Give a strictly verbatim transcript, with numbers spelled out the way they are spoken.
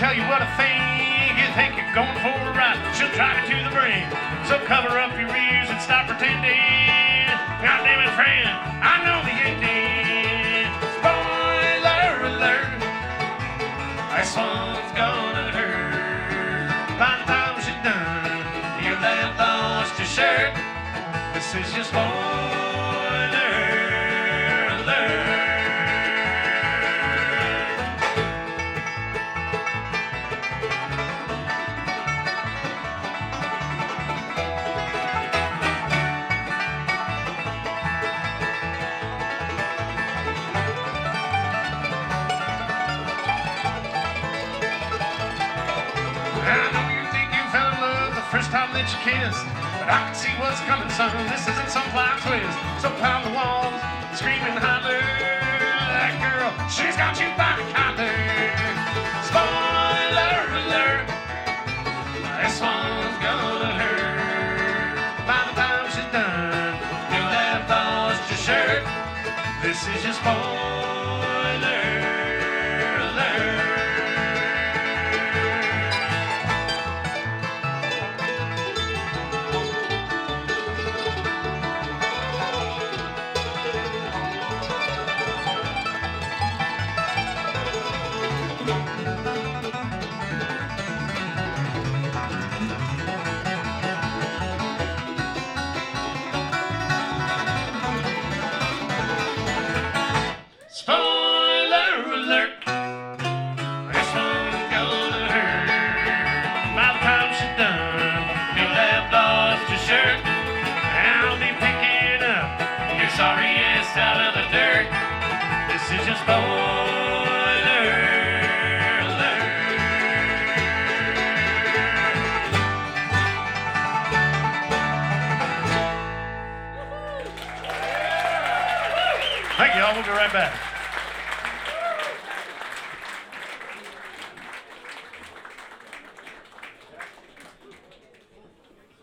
tell you what I think. You think you're going for a ride, she'll drive you to the brink. So cover up your ears and stop pretending. God damn it, friend, I know the ending. Spoiler alert, this one's gonna hurt. By the time she's done, you'll have lost your shirt. This is your spoiler alert. First time that you kissed, but I can see what's coming, son. This isn't some plot twist. So pound the walls, scream and holler. That girl, she's got you by the collar. Spoiler alert, this one's gonna hurt. By the time she's done, you'll have lost your shirt. This is your spoiler alert. Spoiler alert, this one's gonna hurt. By the time she's done, you'll have lost your shirt. I'll be picking up your sorry ass out of the dirt. This is your spoiler alert. Thank you all, we'll be right back.